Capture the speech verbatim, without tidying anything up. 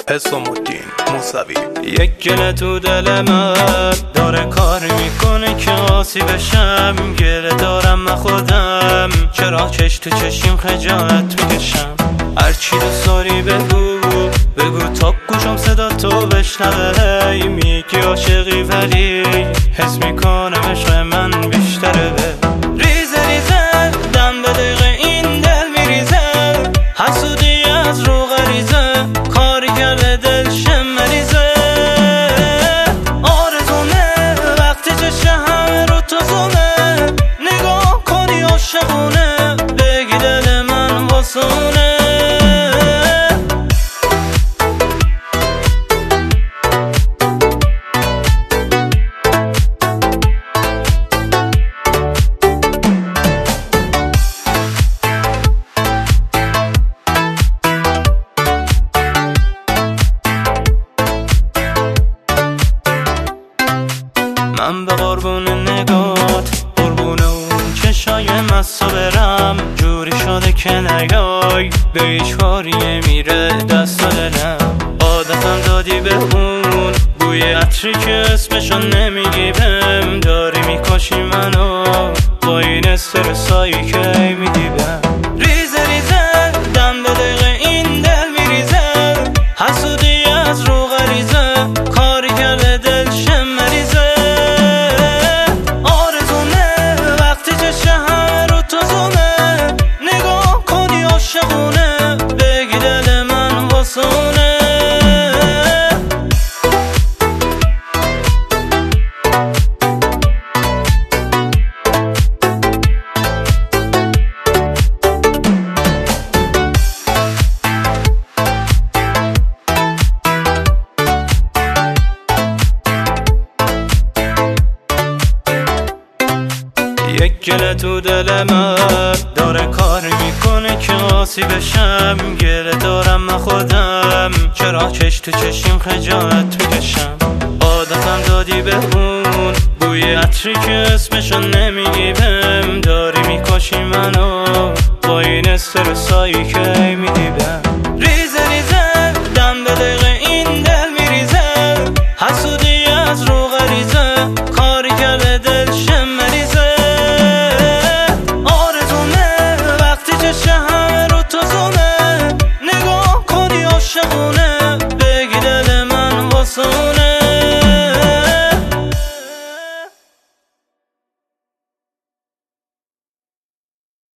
حسام الدین موسوی. یک گله تو دل من داره کار میکنه که آسی بشم. گله دارم من خودم، چرا چش تو چشیم خجالت میکشم. هرچی دوست داری بگو بگو تا گوشم صدا تو بشنوه. میگی عاشقی ولی حس میکنم عشق من بیشتره. به ریزه ریزه دم به دقیقه این دل میریزه. حسودی از رو غریزه کاری کرده دلشم مریزه. آرزونه وقتی چشه همه رو تو زونه. نگاه کنی عاشقونه بگی دل من واسونه. من به قربون نگات قربون اون چشای مستو برم. جوری شده که نیای به هیچ کاریه میره دست و دلم. عادتم دادی به اون بوی عطری که اسمشو نمیگی بهم. داری میکشی منو با این استرسایی که میدی بهم. ریزه ریزه دم به دقیقه این دل میریزه. حسودی از رو غریزه کاری کرده دلشم مریزه. بگی دل من واسونه. یک گله تو دل من داره کار میکنه که آسی بشم. گله دارم من خودم، چرا چش تو چشیم خجالت میکشم. عادتم دادی به اون بوی عطری که اسمشو نمیگی بهم. داری میکشی منو با این استرسایی که میدی بهم.